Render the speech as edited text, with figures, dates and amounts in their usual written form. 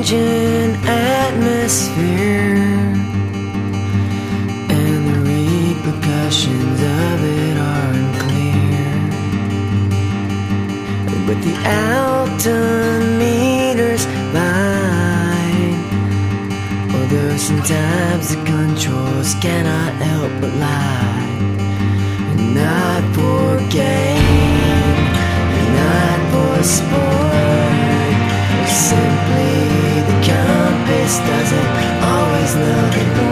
changing atmosphere, and the repercussions of it are unclear. But the altimeter's fine, although sometimes the controls cannot help but lie. And not for gain, and not for sport, or simply the compass doesn't always know the north.